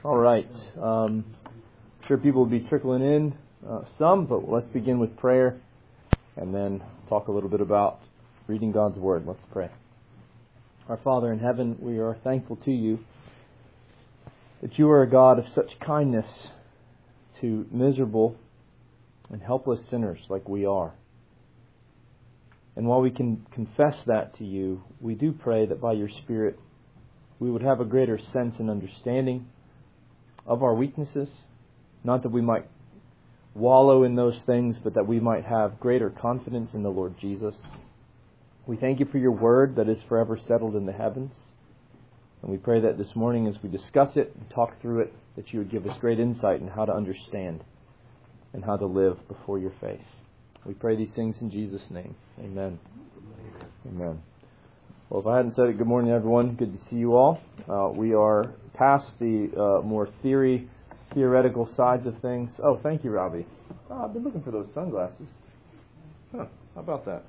All right. I'm sure people will be trickling in some, but let's begin with prayer and then talk a little bit about reading God's Word. Let's pray. Our Father in heaven, we are thankful to you that you are a God of such kindness to miserable and helpless sinners like we are. And while we can confess that to you, we do pray that by your Spirit we would have a greater sense and understanding of our weaknesses. Not that we might wallow in those things, but that we might have greater confidence in the Lord Jesus. We thank you for your word that is forever settled in the heavens. And we pray that this morning as we discuss it and talk through it, that you would give us great insight in how to understand and how to live before your face. We pray these things in Jesus' name. Amen. Amen. Well, if I hadn't said it, good morning, everyone. Good to see you all. We are past the more theoretical sides of things. Oh, thank you, Robbie. Oh, I've been looking for those sunglasses. Huh, how about that?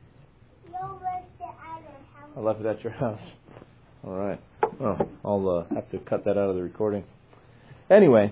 I left it at your house. All right. Oh, I'll have to cut that out of the recording. Anyway,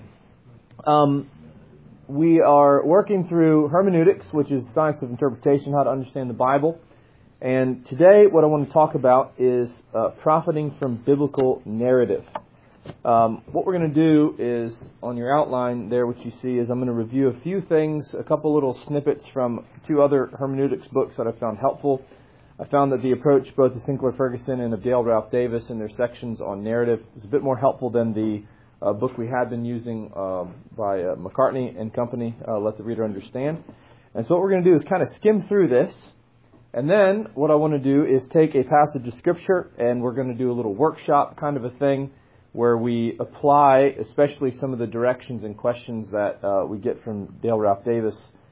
we are working through hermeneutics, which is science of interpretation, how to understand the Bible. And today, what I want to talk about is profiting from biblical narrative. What we're going to do is, on your outline there, what you see is I'm going to review a few things, a couple little snippets from two other hermeneutics books that I found helpful. I found that the approach both of Sinclair Ferguson and of Dale Ralph Davis in their sections on narrative is a bit more helpful than the book we had been using by McCartney and Company, Let the Reader Understand. And so what we're going to do is kind of skim through this. And then what I want to do is take a passage of Scripture and we're going to do a little workshop kind of a thing where we apply especially some of the directions and questions that we get from Dale Ralph Davis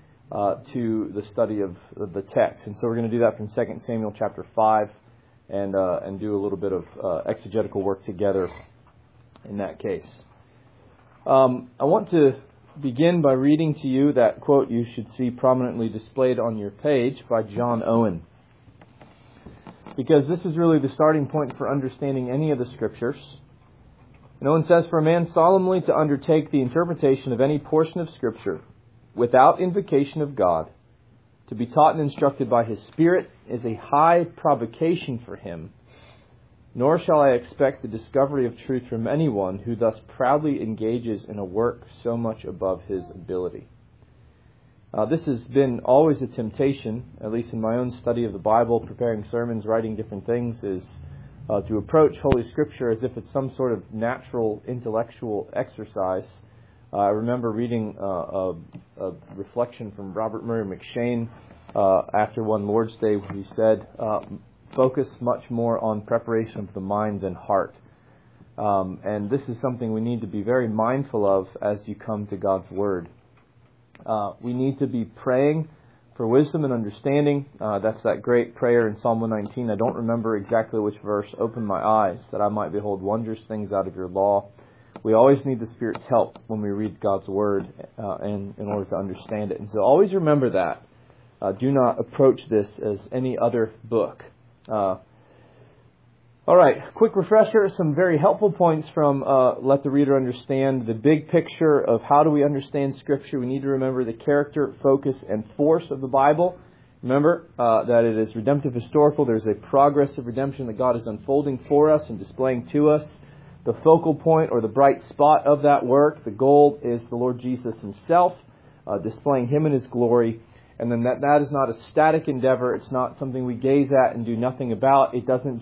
to the study of the text. And so we're going to do that from 2 Samuel chapter 5 and do a little bit of exegetical work together in that case. I want to begin by reading to you that quote you should see prominently displayed on your page by John Owen. Because this is really the starting point for understanding any of the Scriptures. And Owen says, "For a man solemnly to undertake the interpretation of any portion of Scripture without invocation of God, to be taught and instructed by His Spirit, is a high provocation for him. Nor shall I expect the discovery of truth from anyone who thus proudly engages in a work so much above his ability." This has been always a temptation, at least in my own study of the Bible, preparing sermons, writing different things, is to approach Holy Scripture as if it's some sort of natural intellectual exercise. I remember reading a reflection from Robert Murray McShane after one Lord's Day where he said, focus much more on preparation of the mind than heart. And this is something we need to be very mindful of as you come to God's Word. We need to be praying for wisdom and understanding. That's that great prayer in Psalm 119. I don't remember exactly which verse. "Open my eyes, that I might behold wondrous things out of your law." We always need the Spirit's help when we read God's Word in order to understand it. And so always remember that. Do not approach this as any other book. All right, quick refresher, some very helpful points from Let the Reader Understand, the big picture of how do we understand Scripture. We need to remember the character, focus, and force of the Bible. Remember that it is redemptive historical. There's a progress of redemption that God is unfolding for us and displaying to us. The focal point or the bright spot of that work, the goal is the Lord Jesus Himself, displaying Him in His glory. And then that is not a static endeavor. It's not something we gaze at and do nothing about. It doesn't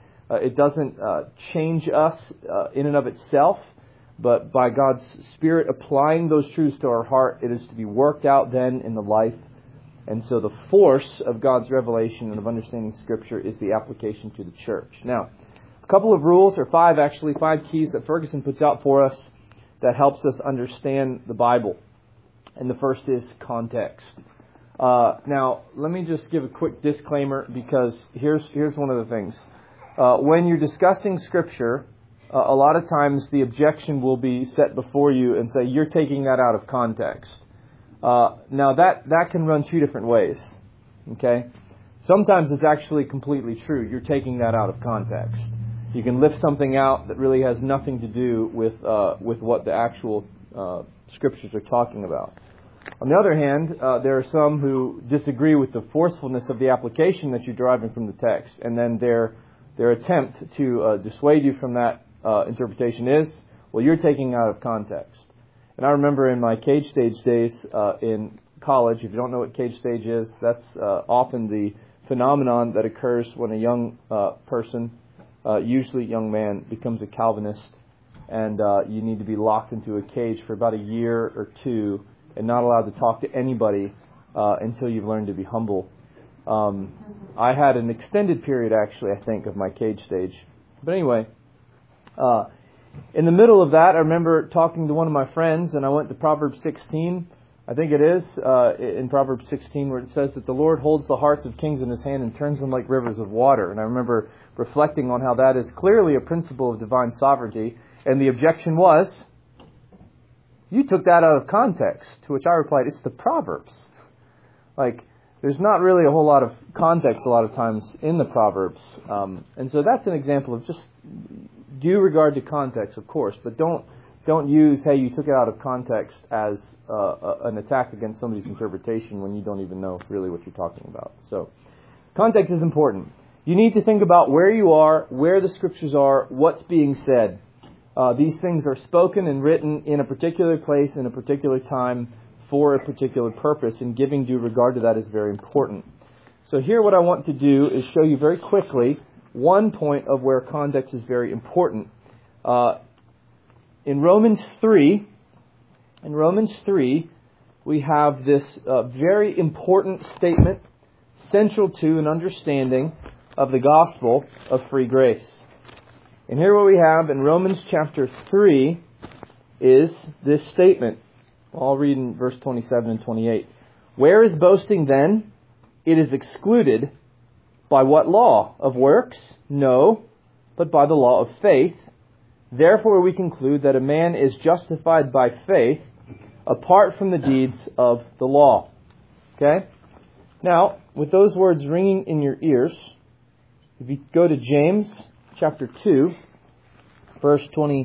change us in and of itself, but by God's Spirit applying those truths to our heart, it is to be worked out then in the life. And so the force of God's revelation and of understanding Scripture is the application to the church. Now, a couple of rules, or five keys that Ferguson puts out for us that helps us understand the Bible. And the first is context. Now, let me just give a quick disclaimer, because here's one of the things. When you're discussing Scripture, a lot of times the objection will be set before you and say, you're taking that out of context. Now, that can run two different ways. Okay? Sometimes it's actually completely true. You're taking that out of context. You can lift something out that really has nothing to do with what the actual Scriptures are talking about. On the other hand, there are some who disagree with the forcefulness of the application that you're deriving from the text, and then their attempt to dissuade you from that interpretation is, well, you're taking out of context. And I remember in my cage stage days in college, if you don't know what cage stage is, that's often the phenomenon that occurs when a young person, usually a young man, becomes a Calvinist, and you need to be locked into a cage for about a year or two and not allowed to talk to anybody until you've learned to be humble. I had an extended period, actually, I think, of my cage stage. But anyway, in the middle of that, I remember talking to one of my friends, and I went to Proverbs 16, I think it is, in Proverbs 16, where it says that the Lord holds the hearts of kings in His hand and turns them like rivers of water. And I remember reflecting on how that is clearly a principle of divine sovereignty. And the objection was, you took that out of context. To which I replied, it's the Proverbs. Like, there's not really a whole lot of context a lot of times in the Proverbs. And so that's an example of just due regard to context, of course, but don't use, hey, you took it out of context as an attack against somebody's interpretation when you don't even know really what you're talking about. So, context is important. You need to think about where you are, where the Scriptures are, what's being said. These things are spoken and written in a particular place, in a particular time, for a particular purpose, and giving due regard to that is very important. So here what I want to do is show you very quickly one point of where context is very important. In Romans 3, we have this very important statement central to an understanding of the gospel of free grace. And here what we have in Romans chapter 3 is this statement. I'll read in verse 27 and 28. Where is boasting then? It is excluded. By what law? Of works? No, but by the law of faith. Therefore we conclude that a man is justified by faith apart from the deeds of the law. Okay? Now, with those words ringing in your ears, if you go to James chapter 2, verse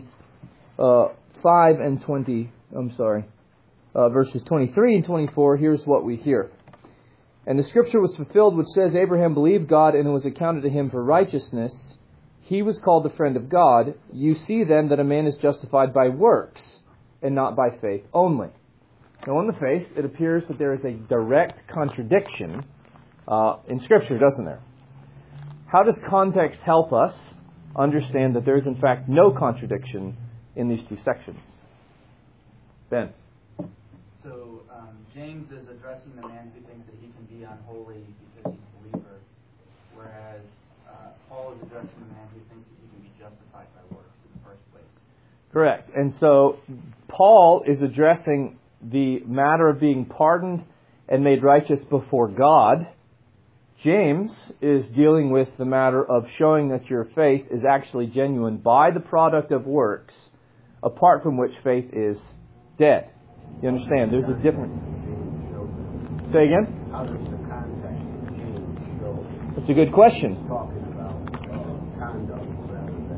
25 and 20, verses 23 and 24, here's what we hear. And the scripture was fulfilled which says, Abraham believed God and it was accounted to him for righteousness. He was called the friend of God. You see then that a man is justified by works and not by faith only. Now on the face, it appears that there is a direct contradiction in Scripture, doesn't there? How does context help us understand that there is in fact no contradiction in these two sections? Ben? So James is addressing the man who thinks that he can be unholy because he's a believer, whereas Paul is addressing the man who thinks that he can be justified by works in the first place. Correct. And so Paul is addressing the matter of being pardoned and made righteous before God. James is dealing with the matter of showing that your faith is actually genuine by the product of works, apart from which faith is dead. You understand? There's a difference. Say again? How does the context of James show? That's a good question. He's talking about conduct rather than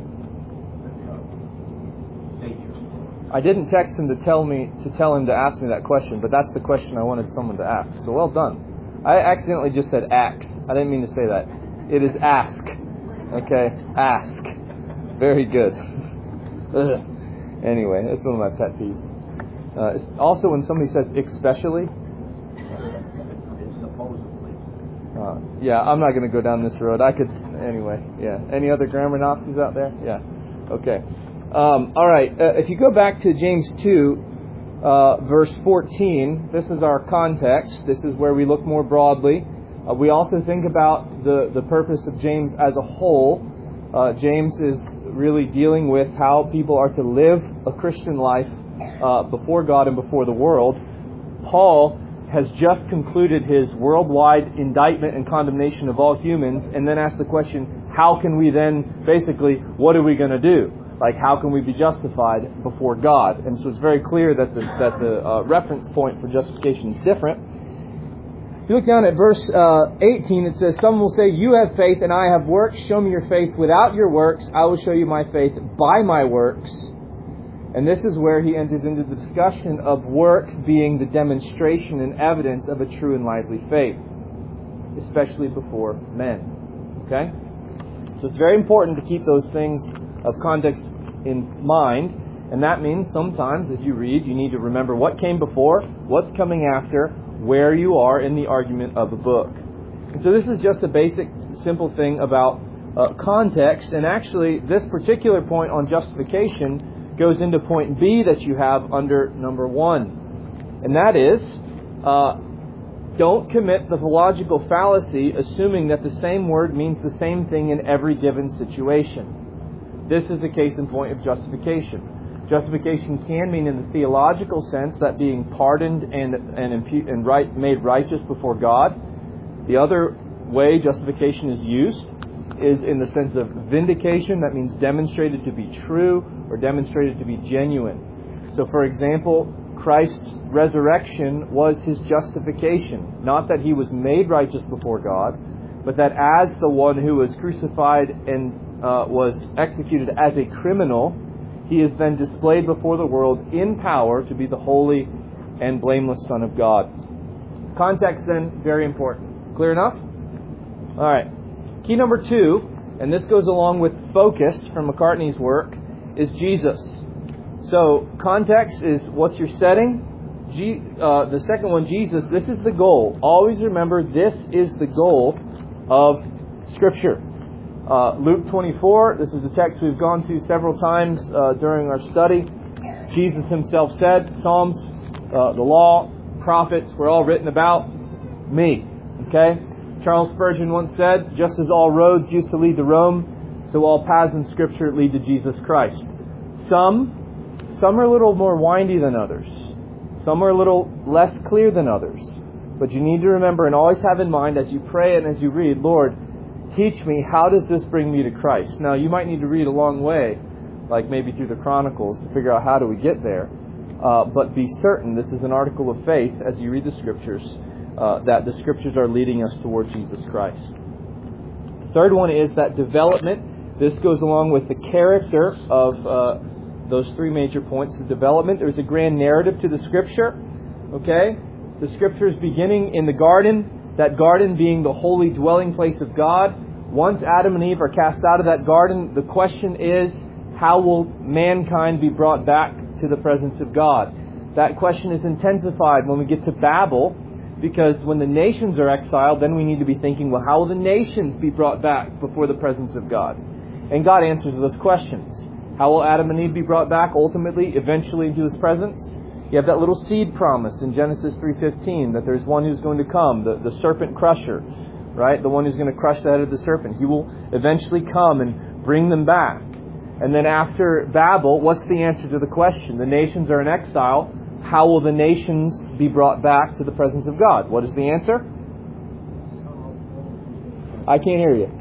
nature. I didn't text him to tell him to ask me that question, but that's the question I wanted someone to ask. So well done. I accidentally just said ax. I didn't mean to say that. It is ask. Okay? Ask. Very good. Anyway, that's one of my pet peeves. It's also when somebody says especially. It's supposedly. Yeah, I'm not going to go down this road. Anyway, yeah. Any other grammar Nazis out there? Yeah. Okay. All right. If you go back to James 2, verse 14, this is our context. This is where we look more broadly. We also think about the purpose of James as a whole. James is really dealing with how people are to live a Christian life before God and before the world. Paul has just concluded his worldwide indictment and condemnation of all humans, and then asked the question, how can we then, basically, what are we going to do? Like, how can we be justified before God? And so it's very clear that the reference point for justification is different. If you look down at verse 18, it says, "Some will say, 'You have faith and I have works. Show me your faith without your works. I will show you my faith by my works.'" And this is where he enters into the discussion of works being the demonstration and evidence of a true and lively faith, especially before men. Okay? So it's very important to keep those things of context in mind. And that means sometimes as you read, you need to remember what came before, what's coming after, where you are in the argument of a book. And so this is just a basic, simple thing about context. And actually, this particular point on justification goes into point B that you have under number 1. And that is, don't commit the logical fallacy assuming that the same word means the same thing in every given situation. This is a case in point of justification. Justification can mean in the theological sense that being pardoned and made righteous before God. The other way justification is used is in the sense of vindication. That means demonstrated to be true or demonstrated to be genuine. So for example, Christ's resurrection was his justification. Not that he was made righteous before God, but that as the one who was crucified and was executed as a criminal, he is then displayed before the world in power to be the holy and blameless Son of God. Context then, very important. Clear enough? All right. Key number 2, and this goes along with focus from McCartney's work, is Jesus. So context is what's your setting. The second one, Jesus, this is the goal. Always remember, this is the goal of Scripture. Luke 24, this is the text we've gone to several times during our study. Jesus himself said, Psalms, the law, prophets were all written about me. Okay? Charles Spurgeon once said, just as all roads used to lead to Rome, so all paths in Scripture lead to Jesus Christ. Some are a little more windy than others. Some are a little less clear than others. But you need to remember and always have in mind as you pray and as you read, Lord, teach me, how does this bring me to Christ? Now, you might need to read a long way, like maybe through the Chronicles, to figure out how do we get there. But be certain, this is an article of faith as you read the Scriptures, that the Scriptures are leading us toward Jesus Christ. Third one is that development. This goes along with the character of those 3 major points. The development, there's a grand narrative to the Scripture. Okay? The Scriptures beginning in the garden, that garden being the holy dwelling place of God. Once Adam and Eve are cast out of that garden, the question is, how will mankind be brought back to the presence of God? That question is intensified when we get to Babel, because when the nations are exiled, then we need to be thinking, well, how will the nations be brought back before the presence of God? And God answers those questions. How will Adam and Eve be brought back ultimately, eventually into His presence? You have that little seed promise in Genesis 3:15 that there's one who's going to come, the serpent crusher, right? The one who's going to crush the head of the serpent. He will eventually come and bring them back. And then after Babel, what's the answer to the question? The nations are in exile. How will the nations be brought back to the presence of God? What is the answer? I can't hear you.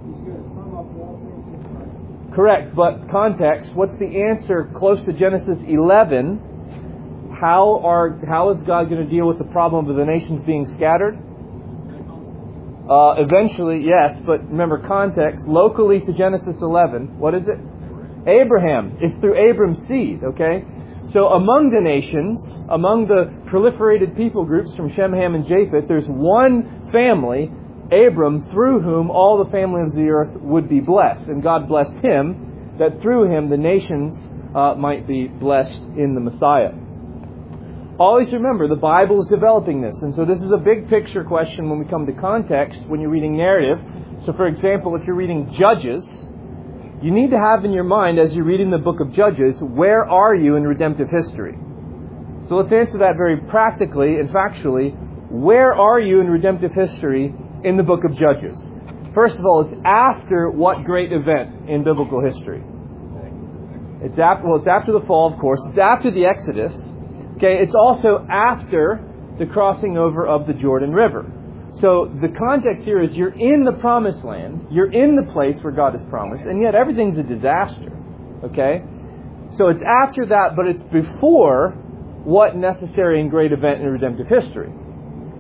Correct, but context, what's the answer close to Genesis 11? How is God going to deal with the problem of the nations being scattered? Eventually, yes, but remember context, locally to Genesis 11, what is it? Abraham. It's through Abram's seed, okay? So among the nations, among the proliferated people groups from Shem, Ham, and Japheth, there's one family, Abram, through whom all the family of the earth would be blessed. And God blessed him, that through him the nations might be blessed in the Messiah. Always remember, the Bible is developing this. And so this is a big picture question when we come to context, when you're reading narrative. So for example, if you're reading Judges, you need to have in your mind, as you're reading the book of Judges, where are you in redemptive history? So let's answer that very practically and factually. Where are you in redemptive history in the book of Judges? First of all, it's after what great event in biblical history? It's after the fall, of course. It's after the Exodus. Okay, it's also after the crossing over of the Jordan River. So the context here is you're in the promised land, you're in the place where God has promised, and yet everything's a disaster. Okay? So it's after that, but it's before what necessary and great event in redemptive history.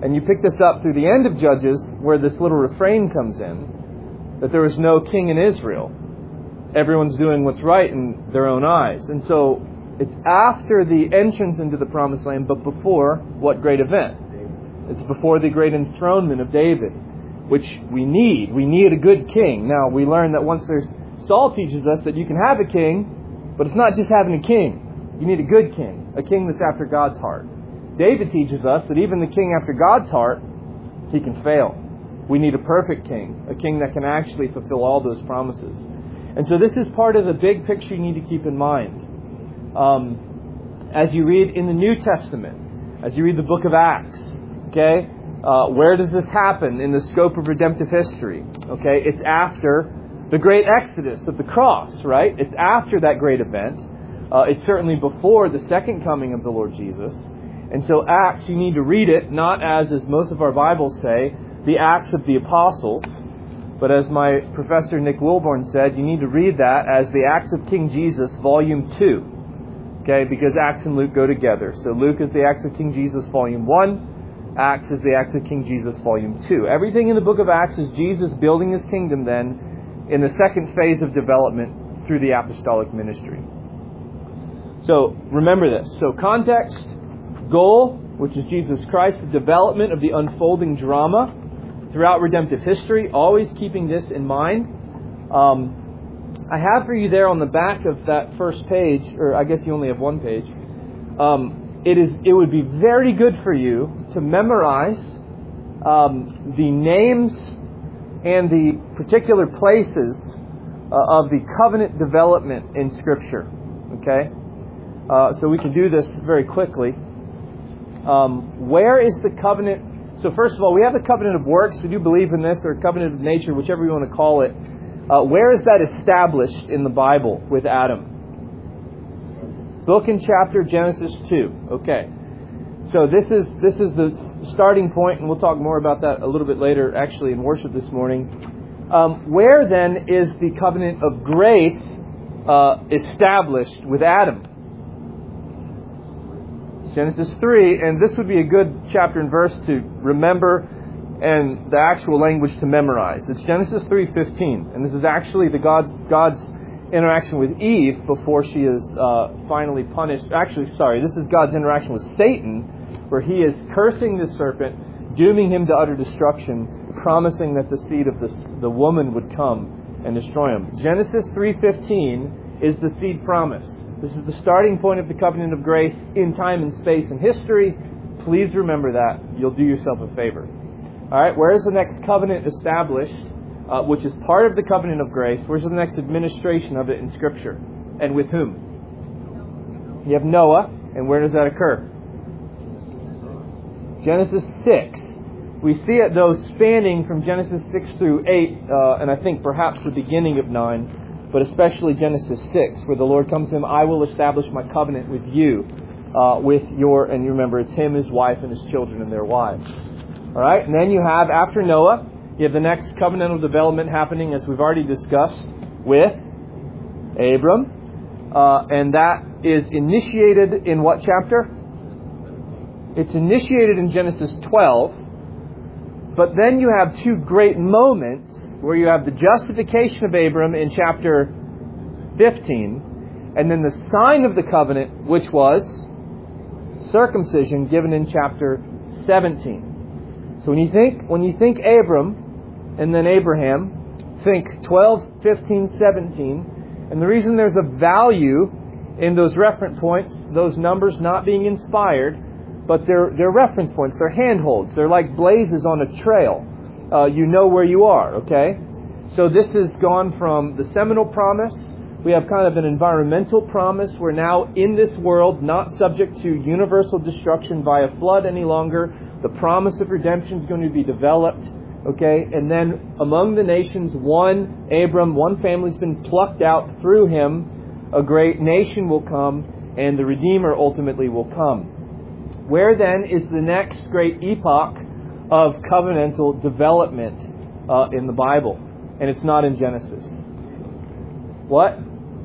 And you pick this up through the end of Judges, where this little refrain comes in, that there was no king in Israel. Everyone's doing what's right in their own eyes. And so it's after the entrance into the Promised Land, but before what great event? It's before the great enthronement of David, which we need. We need a good king. Now, we learn that once there's... Saul teaches us that you can have a king, but it's not just having a king. You need a good king, a king that's after God's heart. David teaches us that even the king after God's heart, he can fail. We need a perfect king, a king that can actually fulfill all those promises. And so this is part of the big picture you need to keep in mind. As you read in the New Testament, as you read the book of Acts, okay, where does this happen in the scope of redemptive history? Okay, it's after the great exodus of the cross, right? It's after that great event. It's certainly before the second coming of the Lord Jesus. And so Acts, you need to read it not as most of our Bibles say, the Acts of the Apostles, but as my professor Nick Wilborn said, you need to read that as the Acts of King Jesus, Volume 2. Okay, because Acts and Luke go together. So Luke is the Acts of King Jesus, Volume 1. Acts is the Acts of King Jesus, Volume 2. Everything in the book of Acts is Jesus building His kingdom then in the second phase of development through the apostolic ministry. So remember this. So context, goal, which is Jesus Christ, the development of the unfolding drama throughout redemptive history, always keeping this in mind. I have for you there on the back of that first page, or I guess you only have one page, it would be very good for you to memorize the names and the particular places of the covenant development in Scripture. Okay? So we can do this very quickly. Where is the covenant? So first of all, we have the covenant of works. We do believe in this, or covenant of nature, whichever you want to call it. Where is that established in the Bible with Adam? Book and chapter Genesis 2. Okay. So this is the starting point, and we'll talk more about that a little bit later, actually, in worship this morning. Where then is the covenant of grace established with Adam? Genesis 3, and this would be a good chapter and verse to remember and the actual language to memorize. It's Genesis 3:15, and this is actually God's interaction with Eve before she is finally punished. Actually, this is God's interaction with Satan, where He is cursing the serpent, dooming him to utter destruction, promising that the seed of the woman would come and destroy him. Genesis 3:15 is the seed promise. This is the starting point of the covenant of grace in time and space and history. Please remember that. You'll do yourself a favor. All right, where is the next covenant established, which is part of the covenant of grace? Where's the next administration of it in Scripture? And with whom? You have Noah, and where does that occur? Genesis 6. We see it, though, spanning from Genesis 6 through 8, and I think perhaps the beginning of 9. But especially Genesis 6, where the Lord comes to him, I will establish my covenant with you, and you remember, it's him, his wife, and his children, and their wives. All right, and then you have, after Noah, you have the next covenantal development happening, as we've already discussed, with Abram. And that is initiated in what chapter? It's initiated in Genesis 12. But then you have two great moments where you have the justification of Abram in chapter 15, and then the sign of the covenant, which was circumcision, given in chapter 17. So when you think Abram and then Abraham, think 12, 15, 17, and the reason there's a value in those reference points, those numbers not being inspired, but they're reference points, they're handholds, they're like blazes on a trail. You know where you are, okay? So this has gone from the seminal promise. We have kind of an environmental promise. We're now in this world, not subject to universal destruction by a flood any longer. The promise of redemption is going to be developed, okay? And then among the nations, one family's been plucked out. Through him, a great nation will come, and the Redeemer ultimately will come. Where then is the next great epoch of covenantal development in the Bible? And it's not in Genesis. What?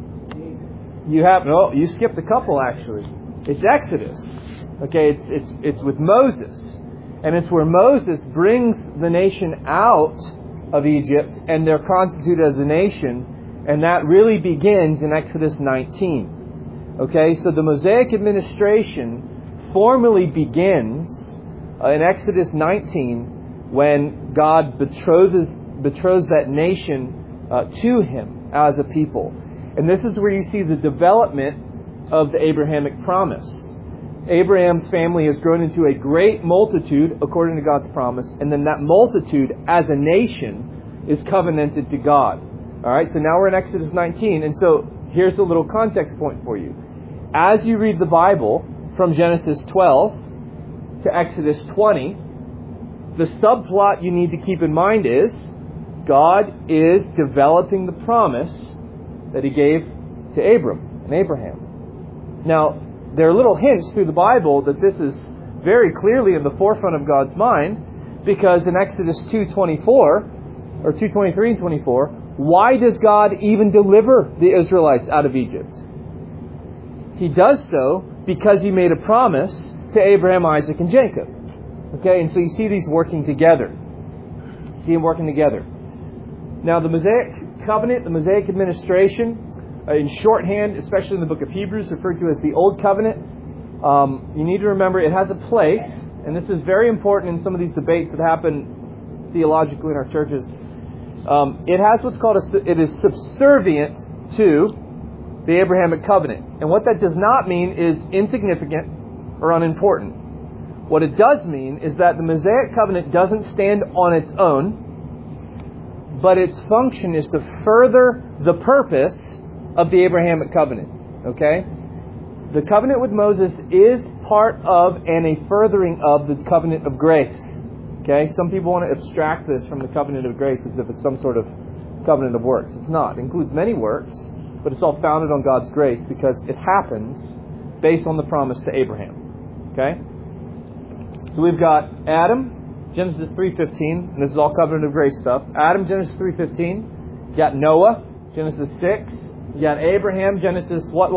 You skipped a couple actually. It's Exodus. Okay, it's with Moses. And it's where Moses brings the nation out of Egypt, and they're constituted as a nation, and that really begins in Exodus 19. Okay, so the Mosaic administration formally begins in Exodus 19 when God betroths that nation to Him as a people. And this is where you see the development of the Abrahamic promise. Abraham's family has grown into a great multitude according to God's promise, and then that multitude as a nation is covenanted to God. Alright, so now we're in Exodus 19, and so here's a little context point for you. As you read the Bible from Genesis 12 to Exodus 20, the subplot you need to keep in mind is God is developing the promise that He gave to Abram and Abraham. Now, there are little hints through the Bible that this is very clearly in the forefront of God's mind, because in Exodus 2:24 or 2:23 and 24, why does God even deliver the Israelites out of Egypt? He does so because He made a promise to Abraham, Isaac, and Jacob. Okay, and so you see these working together. See them working together. Now, the Mosaic covenant, the Mosaic administration, in shorthand, especially in the book of Hebrews, referred to as the Old Covenant. You need to remember it has a place, and this is very important in some of these debates that happen theologically in our churches. It has what's called it is subservient to the Abrahamic covenant. And what that does not mean is insignificant or unimportant. What it does mean is that the Mosaic covenant doesn't stand on its own, but its function is to further the purpose of the Abrahamic covenant. Okay? The covenant with Moses is part of and a furthering of the covenant of grace. Okay? Some people want to abstract this from the covenant of grace as if it's some sort of covenant of works. It's not. It includes many works, but it's all founded on God's grace because it happens based on the promise to Abraham. Okay? So we've got Adam, Genesis 3:15, and this is all covenant of grace stuff. Adam, Genesis 3:15. You got Noah, Genesis 6. You got Abraham, Genesis what?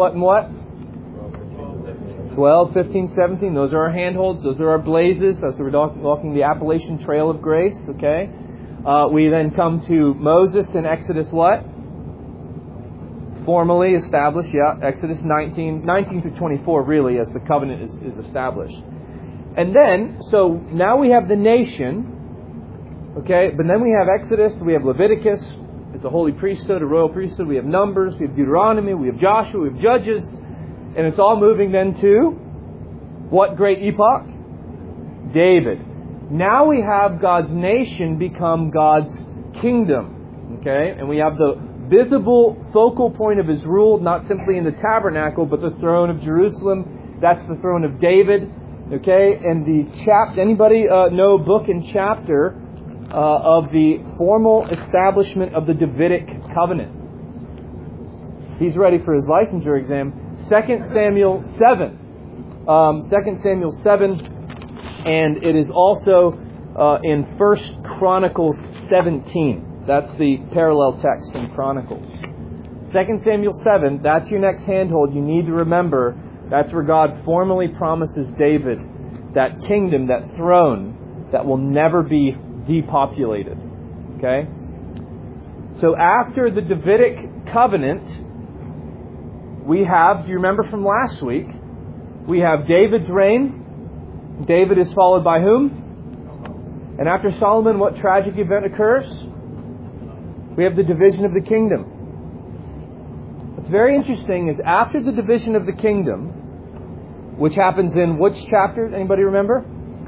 12, 15, 17. Those are our handholds. Those are our blazes. So we're walking the Appalachian Trail of Grace. Okay. We then come to Moses in Exodus what? Formally established. Yeah, Exodus 19 through 24 really as the covenant is established. And then, so now we have the nation. Okay. But then we have Exodus. We have Leviticus. It's a holy priesthood, a royal priesthood. We have Numbers, we have Deuteronomy, we have Joshua, we have Judges. And it's all moving then to what great epoch? David. Now we have God's nation become God's kingdom. Okay? And we have the visible focal point of His rule, not simply in the tabernacle, but the throne of Jerusalem. That's the throne of David. Okay? And the anybody know book and chapter of the formal establishment of the Davidic covenant? He's ready for his licensure exam. 2 Samuel 7. 2 Samuel 7. And it is also in 1 Chronicles 17. That's the parallel text in Chronicles. 2 Samuel 7, that's your next handhold. You need to remember that's where God formally promises David that kingdom, that throne, that will never be depopulated. Okay? So after the Davidic covenant, we have, do you remember from last week, we have David's reign. David is followed by whom? And after Solomon, what tragic event occurs? We have the division of the kingdom. What's very interesting is after the division of the kingdom, which happens in which chapter? Anybody remember?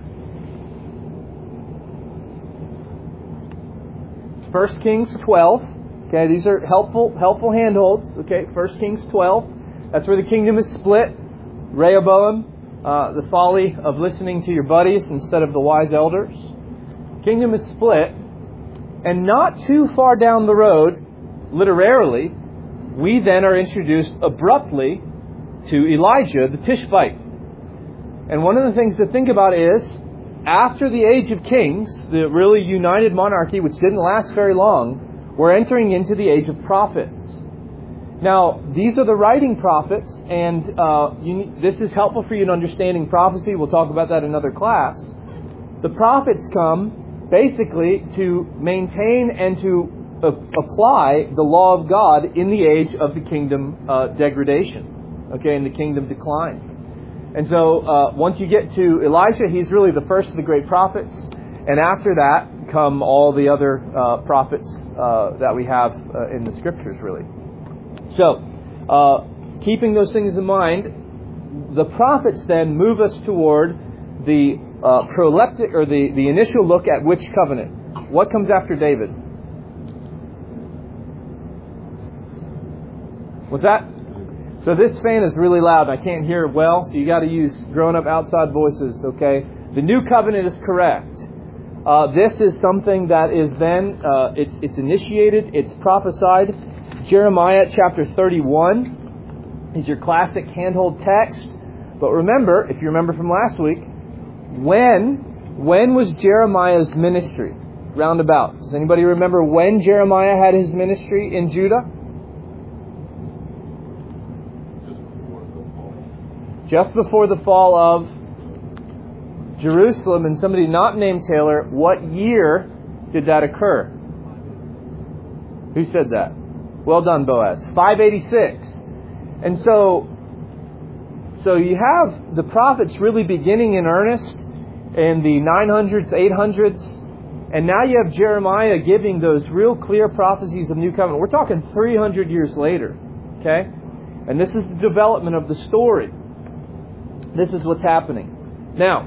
1 Kings 12. Okay, these are helpful handholds. Okay, 1 Kings 12. That's where the kingdom is split. Rehoboam, the folly of listening to your buddies instead of the wise elders. Kingdom is split. And not too far down the road, literarily, we then are introduced abruptly to Elijah the Tishbite. And one of the things to think about is, after the age of kings, the really united monarchy, which didn't last very long, we're entering into the age of prophets. Now, these are the writing prophets, and this is helpful for you in understanding prophecy. We'll talk about that in another class. the prophets come basically to maintain and to apply the law of God in the age of the kingdom degradation, okay, in the kingdom decline. And so once you get to Elisha, he's really the first of the great prophets. And after that come all the other prophets that we have in the Scriptures, really. So, keeping those things in mind, the prophets then move us toward the proleptic, or the initial look at which covenant. What comes after David? What's that? So this fan is really loud. I can't hear it well, so you got to use grown-up outside voices, okay? The new covenant is correct. This is something that is then, it's initiated, it's prophesied. Jeremiah chapter 31 is your classic handhold text. But remember, if you remember from last week, when was Jeremiah's ministry? Roundabout. Does anybody remember when Jeremiah had his ministry in Judah? Just before the fall of Jerusalem. And somebody not named Taylor, what year did that occur? Who said that? Well done, Boaz. 586. And so you have the prophets really beginning in earnest in the 900s, 800s. And now you have Jeremiah giving those real clear prophecies of New Covenant. We're talking 300 years later. Okay? And this is the development of the story. This is what's happening. Now,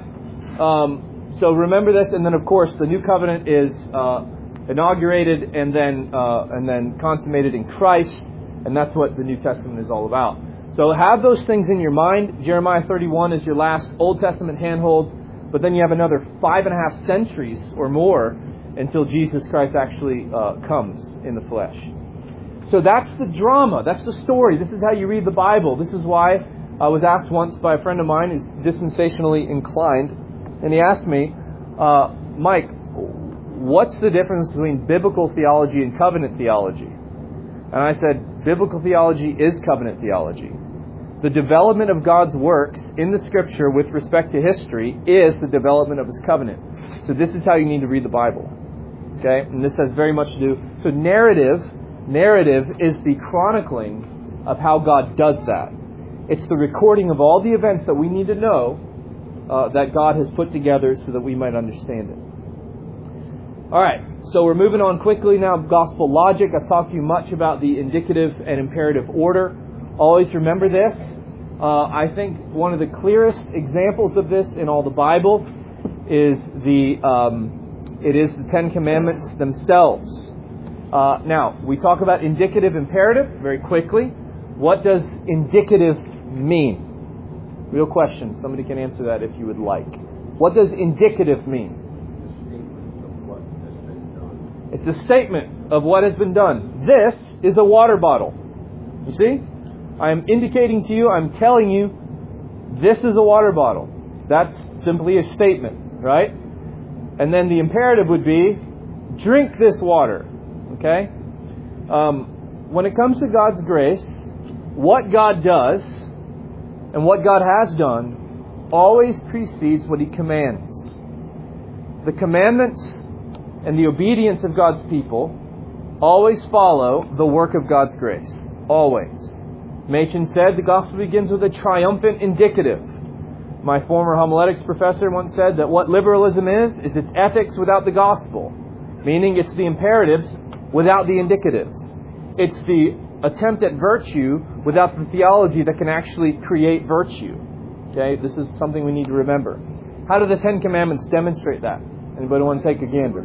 so remember this, and then of course the New Covenant is inaugurated and then consummated in Christ, and that's what the New Testament is all about. So have those things in your mind. Jeremiah 31 is your last Old Testament handhold, but then you have another 5.5 centuries or more until Jesus Christ actually comes in the flesh. So that's the drama. That's the story. This is how you read the Bible. This is why I was asked once by a friend of mine who's dispensationally inclined, and he asked me, Mike, what's the difference between biblical theology and covenant theology? And I said, biblical theology is covenant theology. The development of God's works in the Scripture with respect to history is the development of His covenant. So this is how you need to read the Bible. Okay? And this has very much to do... So narrative is the chronicling of how God does that. It's the recording of all the events that we need to know that God has put together so that we might understand it. All right, so we're moving on quickly now. Gospel logic. I've talked to you much about the indicative and imperative order. Always remember this. I think one of the clearest examples of this in all the Bible is the Ten Commandments themselves. Now, we talk about indicative imperative very quickly. What does indicative mean? Real question. Somebody can answer that if you would like. What does indicative mean? It's a statement of what has been done. This is a water bottle. You see? I'm indicating to you, I'm telling you, this is a water bottle. That's simply a statement, right? And then the imperative would be, drink this water. Okay? When it comes to God's grace, what God does and what God has done always precedes what He commands. The commandments and the obedience of God's people always follow the work of God's grace. Always. Machen said the gospel begins with a triumphant indicative. My former homiletics professor once said that what liberalism is its ethics without the gospel. Meaning it's the imperatives without the indicatives. It's the attempt at virtue without the theology that can actually create virtue. Okay, this is something we need to remember. How do the Ten Commandments demonstrate that? Anybody want to take a gander?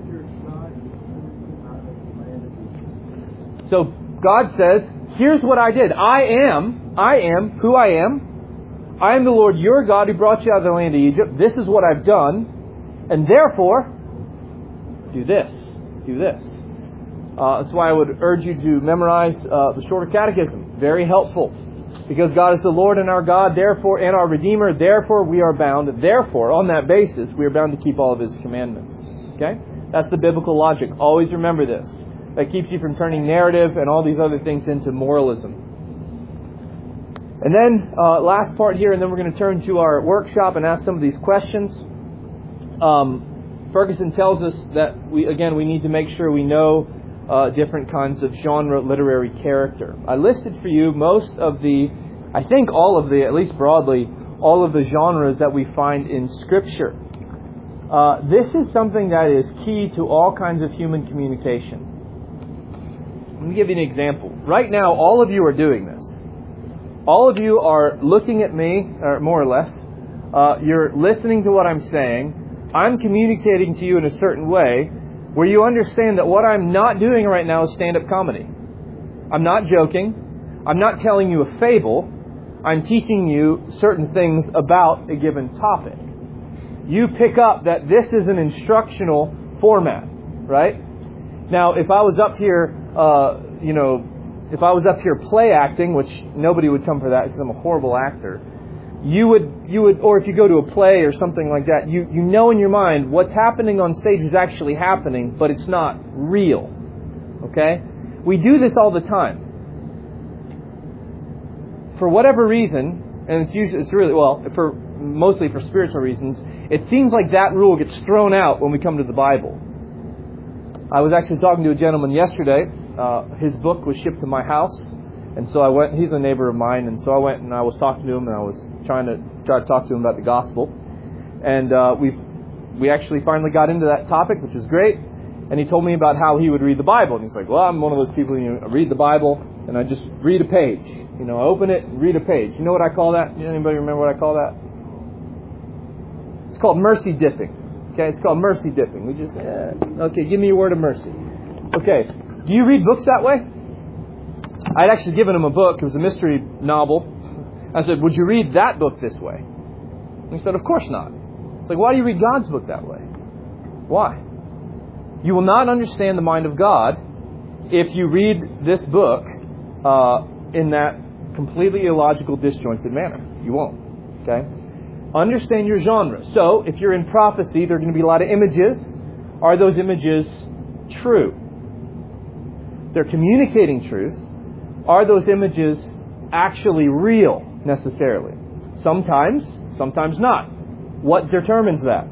So God says, here's what I did. I am who I am. I am the Lord your God who brought you out of the land of Egypt. This is what I've done. And therefore, do this. Do this. That's why I would urge you to memorize the Shorter Catechism. Very helpful. Because God is the Lord and our God, therefore, and our Redeemer. Therefore, we are bound. Therefore, on that basis, we are bound to keep all of His commandments. Okay? That's the biblical logic. Always remember this. That keeps you from turning narrative and all these other things into moralism. And then, last part here, and then we're going to turn to our workshop and ask some of these questions. Ferguson tells us that we need to make sure we know different kinds of genre literary character. I listed for you all of the, at least broadly, all of the genres that we find in Scripture. This is something that is key to all kinds of human communication. Let me give you an example. Right now, all of you are doing this. All of you are looking at me, or more or less. You're listening to what I'm saying. I'm communicating to you in a certain way where you understand that what I'm not doing right now is stand-up comedy. I'm not joking. I'm not telling you a fable. I'm teaching you certain things about a given topic. You pick up that this is an instructional format, right? Now, if I was up here, if I was up here play acting, which nobody would come for that because I'm a horrible actor, you would, or if you go to a play or something like that, you know in your mind what's happening on stage is actually happening, but it's not real. Okay? We do this all the time. For whatever reason, and mostly for spiritual reasons, it seems like that rule gets thrown out when we come to the Bible. I was actually talking to a gentleman yesterday. His book was shipped to my house, and so I went. He's a neighbor of mine, and so I went and I was talking to him, and I was trying to talk to him about the gospel. And we actually finally got into that topic, which is great. And he told me about how he would read the Bible, and he's like, "Well, I'm one of those people. I read the Bible, and I just read a page. I open it and read a page. You know what I call that? Anybody remember what I call that? It's called mercy dipping. Okay, it's called mercy dipping. We just, okay, give me a word of mercy. Okay, do you read books that way? I'd actually given him a book. It was a mystery novel. I said, would you read that book this way? And he said, of course not. It's like, why do you read God's book that way? Why? You will not understand the mind of God if you read this book in that completely illogical, disjointed manner. You won't. Okay? Understand your genre. So, if you're in prophecy, there are going to be a lot of images. Are those images true? They're communicating truth. Are those images actually real, necessarily? Sometimes, sometimes not. What determines that?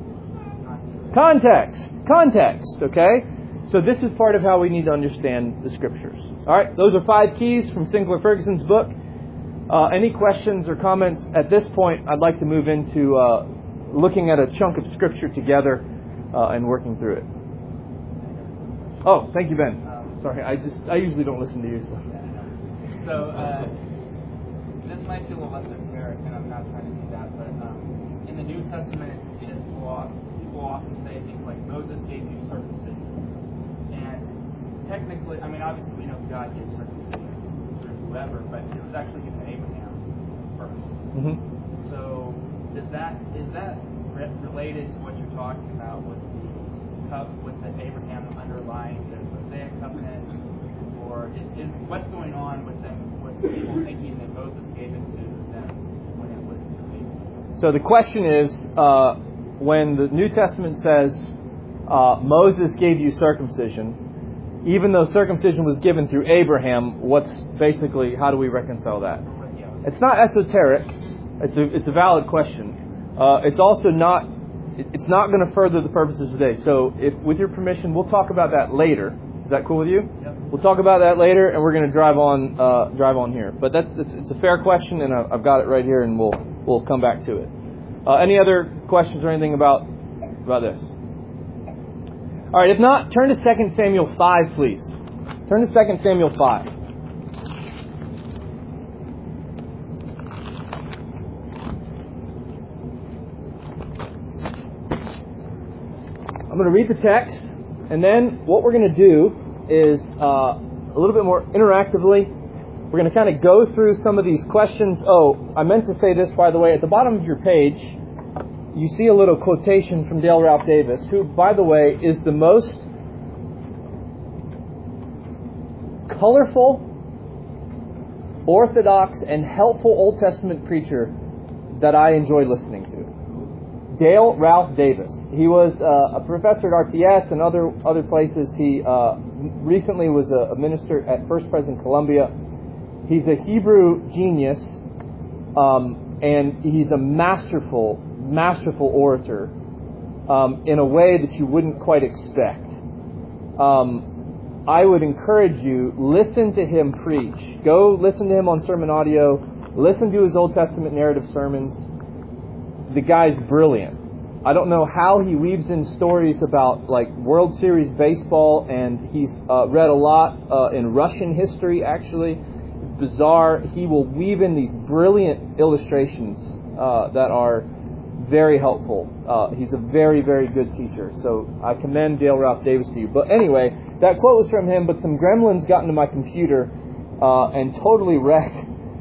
Context, okay? So this is part of how we need to understand the Scriptures. All right, those are 5 keys from Sinclair Ferguson's book. Any questions or comments at this point? I'd like to move into looking at a chunk of Scripture together and working through it. Oh, thank you, Ben. Sorry, I usually don't listen to you. So this might feel a little esoteric, and I'm not trying to do that, but in the New Testament, people often say things like Moses gave you circumcision, and technically, obviously we know God gives circumcision through whoever, but it was actually given to Abraham first. Mm-hmm. So is that related to what you're talking about with the Abraham underlying the Mosaic covenant, or is what's going on with them, with people thinking that Moses gave it to them when it was to Abraham? So the question is, when the New Testament says Moses gave you circumcision, even though circumcision was given through Abraham, how do we reconcile that? It's not esoteric. It's a valid question. It's also not. It's not going to further the purposes today. So, with your permission, we'll talk about that later. Is that cool with you? Yep. We'll talk about that later, and we're going to drive on here. But it's a fair question, and I've got it right here, and we'll come back to it. Any other questions or anything about this? All right. If not, turn to 2 Samuel 5, please. Turn to 2 Samuel 5. I'm going to read the text, and then what we're going to do is a little bit more interactively, we're going to kind of go through some of these questions. Oh, I meant to say this, by the way. At the bottom of your page, you see a little quotation from Dale Ralph Davis, who, by the way, is the most colorful, orthodox, and helpful Old Testament preacher that I enjoy listening to. Dale Ralph Davis. He was a professor at RTS and other places. He recently was a minister at First Pres in Columbia. He's a Hebrew genius, and he's a masterful orator. in a way that you wouldn't quite expect. I would encourage you, listen to him preach. Go listen to him on sermon audio. Listen to his Old Testament narrative sermons. The guy's brilliant. I don't know how he weaves in stories about like World Series baseball, and he's read a lot in Russian history, actually. It's bizarre. He will weave in these brilliant illustrations that are very helpful. He's a very, very good teacher. So I commend Dale Ralph Davis to you. But anyway, that quote was from him, but some gremlins got into my computer and totally wrecked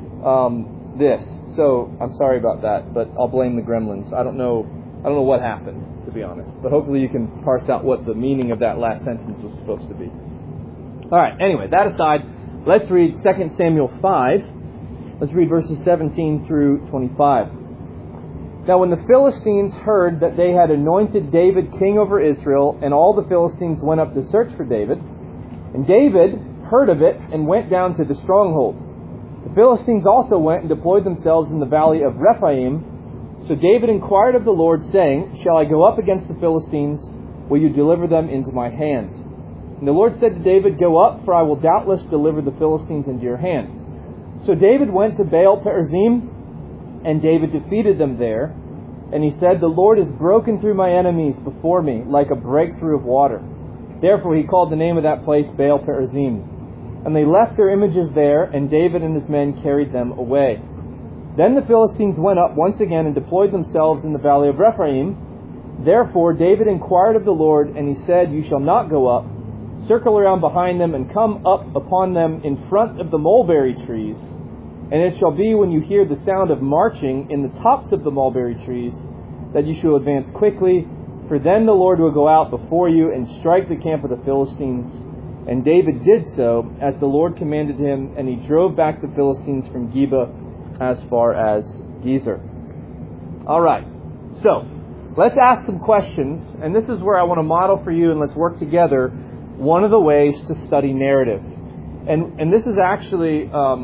this. So I'm sorry about that, but I'll blame the gremlins. I don't know what happened, to be honest. But hopefully you can parse out what the meaning of that last sentence was supposed to be. All right, anyway, that aside, let's read 2 Samuel 5. Let's read verses 17 through 25. Now when the Philistines heard that they had anointed David king over Israel, and all the Philistines went up to search for David, and David heard of it and went down to the stronghold. The Philistines also went and deployed themselves in the valley of Rephaim. So David inquired of the Lord, saying, Shall I go up against the Philistines? Will you deliver them into my hand? And the Lord said to David, Go up, for I will doubtless deliver the Philistines into your hand. So David went to Baal-perazim, and David defeated them there. And he said, The Lord has broken through my enemies before me, like a breakthrough of water. Therefore he called the name of that place Baal-perazim. And they left their images there, and David and his men carried them away. Then the Philistines went up once again and deployed themselves in the valley of Rephaim. Therefore David inquired of the Lord, and he said, You shall not go up. Circle around behind them, and come up upon them in front of the mulberry trees. And it shall be when you hear the sound of marching in the tops of the mulberry trees, that you shall advance quickly, for then the Lord will go out before you and strike the camp of the Philistines. And David did so, as the Lord commanded him, and he drove back the Philistines from Geba as far as Gezer. All right, so let's ask some questions, and this is where I want to model for you, and let's work together one of the ways to study narrative. And this is actually,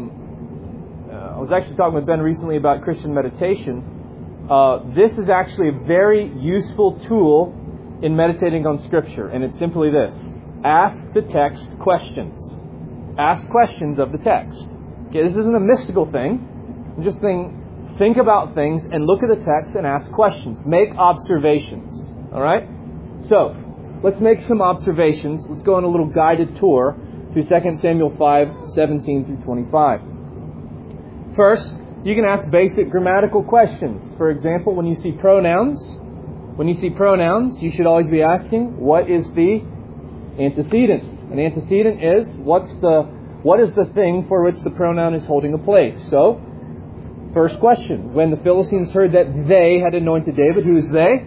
I was actually talking with Ben recently about Christian meditation. This is actually a very useful tool in meditating on Scripture, and it's simply this. Ask the text questions. Ask questions of the text. Okay, this isn't a mystical thing. I'm just saying, think about things and look at the text and ask questions. Make observations. All right? So, let's make some observations. Let's go on a little guided tour through 2 Samuel 5, 17 through 25. First, you can ask basic grammatical questions. For example, when you see pronouns, you should always be asking, what is the antecedent? An antecedent is, what is the thing for which the pronoun is holding a place? So, first question, when the Philistines heard that they had anointed David, who is they?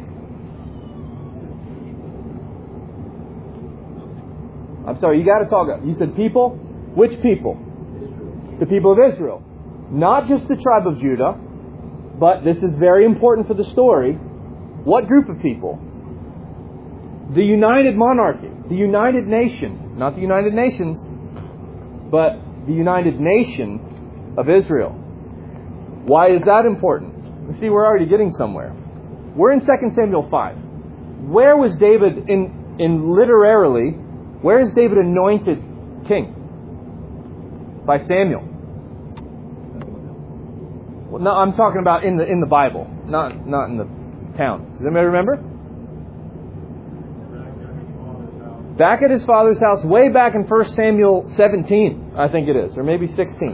I'm sorry, you got to talk up. You said people? Which people? The people of Israel. Not just the tribe of Judah, but this is very important for the story. What group of people? The united monarchy, the united nation, not the United Nations, but the united nation of Israel. Why is that important? You see, we're already getting somewhere. We're in 2 Samuel 5. Where was David in literarily, where is David anointed king? By Samuel. Well, no, I'm talking about in the Bible, not in the town. Does anybody remember? Back at his father's house, way back in 1 Samuel 17, I think it is, or maybe 16.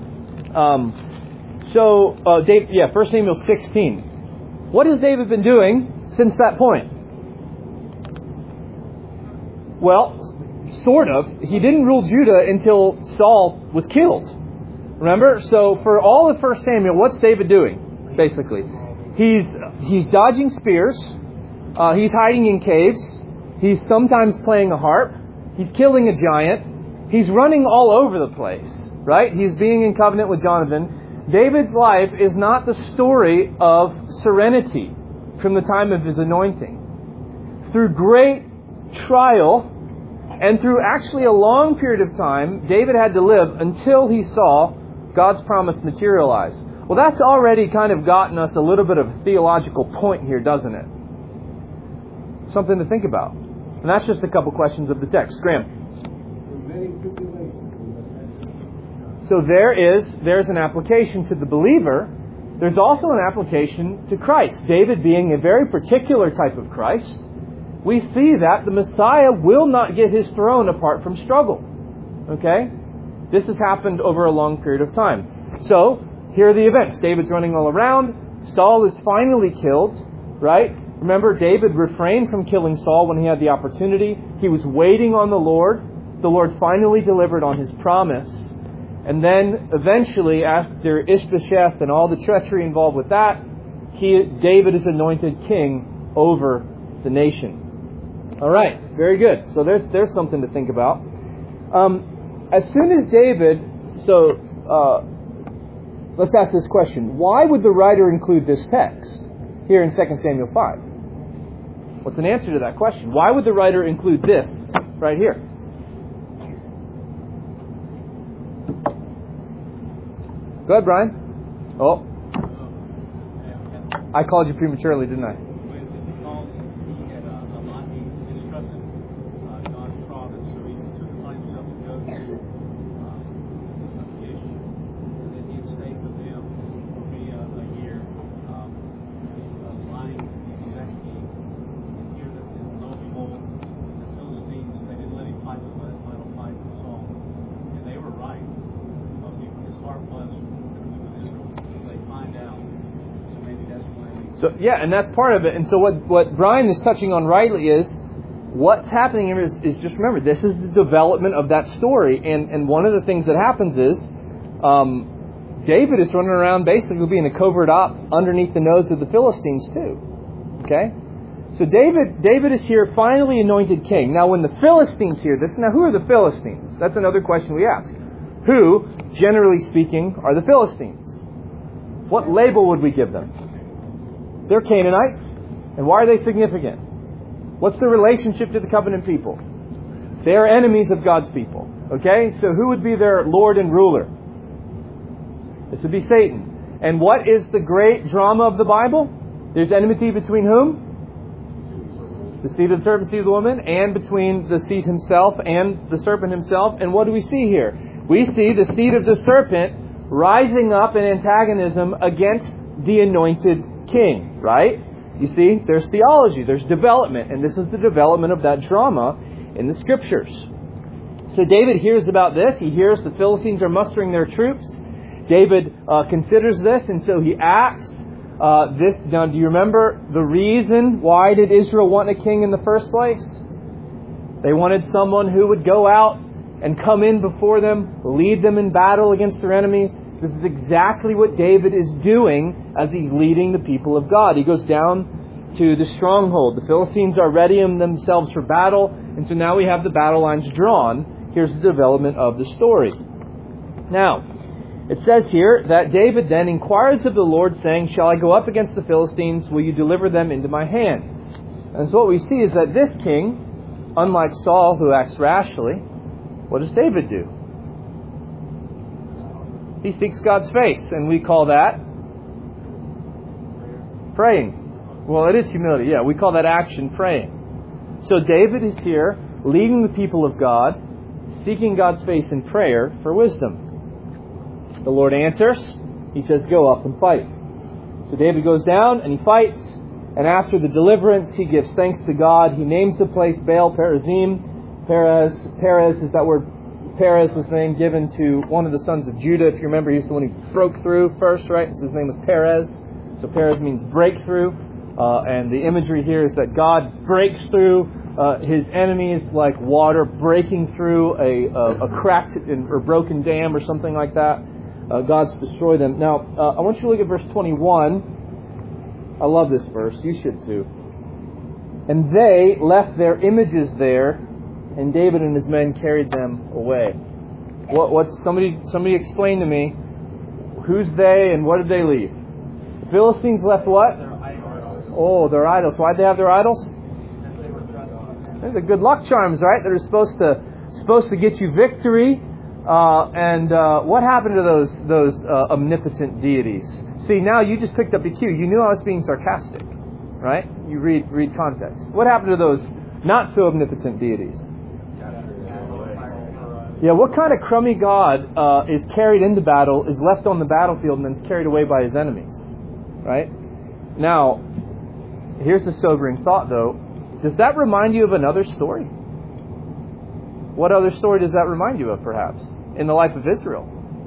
1 Samuel 16. What has David been doing since that point? Well, sort of. He didn't rule Judah until Saul was killed. Remember? So for all of 1 Samuel, what's David doing, basically? He's dodging spears. He's hiding in caves. He's sometimes playing a harp. He's killing a giant. He's running all over the place, right? He's being in covenant with Jonathan. David's life is not the story of serenity from the time of his anointing. Through great trial and through actually a long period of time, David had to live until he saw God's promise materialize. Well, that's already kind of gotten us a little bit of a theological point here, doesn't it? Something to think about. And that's just a couple questions of the text. Graham. So there's an application to the believer. There's also an application to Christ. David being a very particular type of Christ, we see that the Messiah will not get his throne apart from struggle. Okay? This has happened over a long period of time. So, here are the events. David's running all around. Saul is finally killed, right? Remember, David refrained from killing Saul when he had the opportunity. He was waiting on the Lord. The Lord finally delivered on his promise. And then, eventually, after Ishbosheth and all the treachery involved with that, David is anointed king over the nation. All right, very good. So there's something to think about. As soon as David... let's ask this question. Why would the writer include this text here in 2 Samuel 5? What's an answer to that question? Why would the writer include this right here? Go ahead, Brian. Oh. I called you prematurely, didn't I? So, yeah, and that's part of it. And so what Brian is touching on rightly is what's happening here is just remember, this is the development of that story. And one of the things that happens is David is running around basically being a covert op underneath the nose of the Philistines too. Okay? So David is here finally anointed king. Now when the Philistines hear this, now who are the Philistines? That's another question we ask. Who, generally speaking, are the Philistines? What label would we give them? They're Canaanites. And why are they significant? What's the relationship to the covenant people? They are enemies of God's people. Okay? So who would be their Lord and ruler? This would be Satan. And what is the great drama of the Bible? There's enmity between whom? The seed of the serpent, seed of the woman, and between the seed himself and the serpent himself. And what do we see here? We see the seed of the serpent rising up in antagonism against the anointed king, right? You see, there's theology, there's development, and this is the development of that drama in the Scriptures. So David hears about this. He hears the Philistines are mustering their troops. David considers this, and so he acts. Now, do you remember the reason why did Israel want a king in the first place? They wanted someone who would go out and come in before them, lead them in battle against their enemies. This is exactly what David is doing as he's leading the people of God. He goes down to the stronghold. The Philistines are readying themselves for battle, and so now we have the battle lines drawn. Here's the development of the story. Now, it says here that David then inquires of the Lord, saying, "Shall I go up against the Philistines? Will you deliver them into my hand?" And so what we see is that this king, unlike Saul, who acts rashly, what does David do? He seeks God's face, and we call that praying. Well, it is humility. Yeah, we call that action praying. So David is here leading the people of God, seeking God's face in prayer for wisdom. The Lord answers. He says, "Go up and fight." So David goes down and he fights, and after the deliverance, he gives thanks to God. He names the place Baal Perazim. Perez is that word. Perez was the name given to one of the sons of Judah. If you remember, he's the one who broke through first, right? So his name was Perez. So Perez means breakthrough. And the imagery here is that God breaks through his enemies like water breaking through a cracked or broken dam or something like that. God's destroyed them. Now, I want you to look at verse 21. I love this verse. You should too. "And they left their images there, and David and his men carried them away." Somebody explain to me, who's they and what did they leave? The Philistines left what? Their idols. Oh, their idols. Why'd they have their idols? They're the good luck charms, right? They're supposed to get you victory. And what happened to those omnipotent deities? See, now you just picked up the cue. You knew I was being sarcastic. right? You read context. What happened to those not so omnipotent deities? Yeah, what kind of crummy god is carried into battle, is left on the battlefield, and then is carried away by his enemies? Right? Now, here's the sobering thought, though. Does that remind you of another story? What other story does that remind you of, perhaps, in the life of Israel?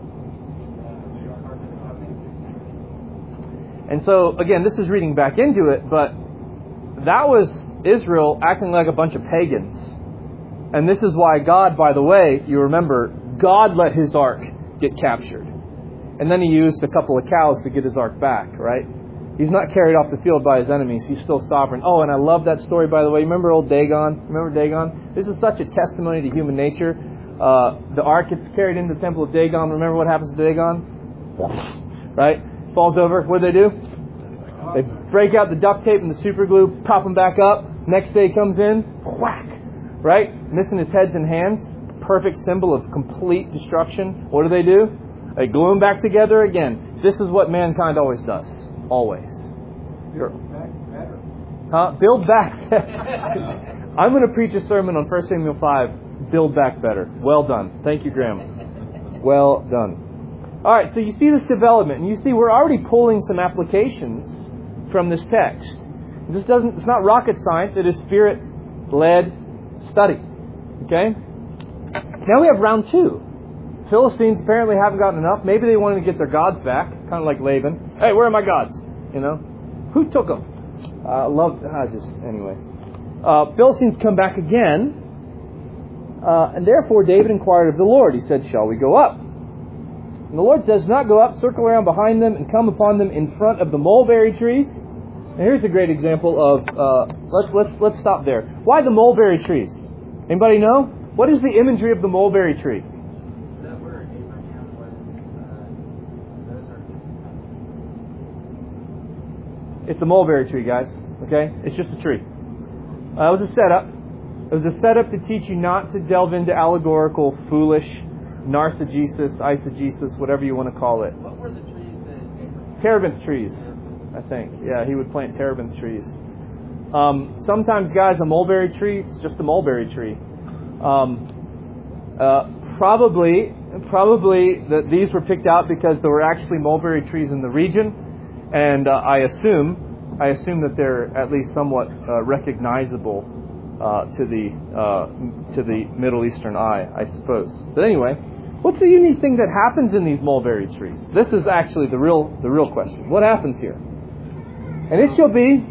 And so, again, this is reading back into it, but that was Israel acting like a bunch of pagans. And this is why God, by the way, you remember, God let his ark get captured. And then he used a couple of cows to get his ark back, right? He's not carried off the field by his enemies. He's still sovereign. Oh, and I love that story, by the way. Remember old Dagon? Remember Dagon? This is such a testimony to human nature. The ark gets carried into the temple of Dagon. Remember what happens to Dagon? Right? Falls over. What do? They break out the duct tape and the super glue, prop him back up. Next day comes in, whack! Right? Missing his heads and hands. Perfect symbol of complete destruction. What do? They glue him back together again. This is what mankind always does. Always. Build back better. Build back. I'm going to preach a sermon on 1 Samuel 5. Build back better. Well done. Thank you, Graham. Well done. All right, so you see this development, and you see we're already pulling some applications from this text. It's not rocket science. It is Spirit-led study. Okay? Now we have round 2. Philistines apparently haven't gotten enough. Maybe they wanted to get their gods back, kind of like Laban. Hey, where are my gods? You know, who took them? Anyway. Philistines come back again, and therefore David inquired of the Lord. He said, "Shall we go up?" And the Lord says, "Not go up. Circle around behind them and come upon them in front of the mulberry trees." And here's a great example of. Let's stop there. Why the mulberry trees? Anybody know? What is the imagery of the mulberry tree? It's a mulberry tree, guys. Okay? It's just a tree. It was a setup. It was a setup to teach you not to delve into allegorical, foolish, narcigesis, eisegesis, whatever you want to call it. What were the trees that... Terebinth trees, I think. Yeah, he would plant terebinth trees. Sometimes, guys, a mulberry tree, it's just a mulberry tree. Probably that these were picked out because there were actually mulberry trees in the region. And I assume that they're at least somewhat recognizable to the Middle Eastern eye, I suppose. But anyway, what's the unique thing that happens in these mulberry trees? This is actually the real question. What happens here? And it shall be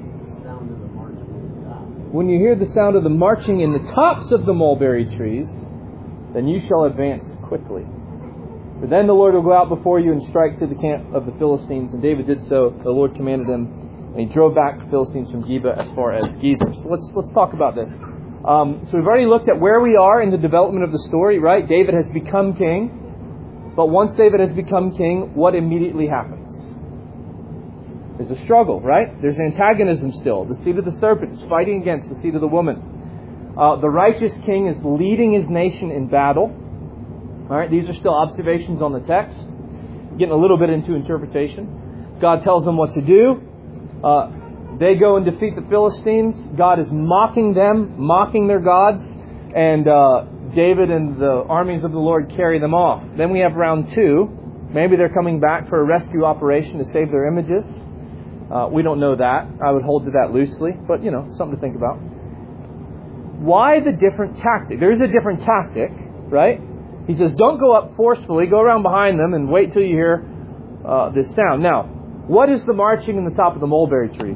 when you hear the sound of the marching in the tops of the mulberry trees, then you shall advance quickly. For then the Lord will go out before you and strike to the camp of the Philistines. And David did so. The Lord commanded him, and he drove back the Philistines from Geba as far as Gezer. So let's talk about this. So we've already looked at where we are in the development of the story, right? David has become king. But once David has become king, what immediately happens? There's a struggle, right? There's antagonism still. The seed of the serpent is fighting against the seed of the woman. The righteous king is leading his nation in battle. All right, these are still observations on the text. Getting a little bit into interpretation. God tells them what to do. They go and defeat the Philistines. God is mocking them, mocking their gods. And David and the armies of the Lord carry them off. Then we have round 2. Maybe they're coming back for a rescue operation to save their images. We don't know that. I would hold to that loosely. But, something to think about. Why the different tactic? There is a different tactic, right? He says, don't go up forcefully. Go around behind them and wait till you hear this sound. Now, what is the marching in the top of the mulberry trees?